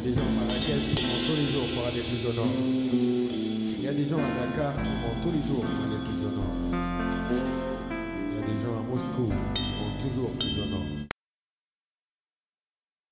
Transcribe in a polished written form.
des gens à Marrakech qui montent tous les jours pour aller plus au nord. Il y a des gens à Dakar qui montent tous les jours pour aller plus au nord. Il y a des gens à Moscou qui montent toujours plus au nord.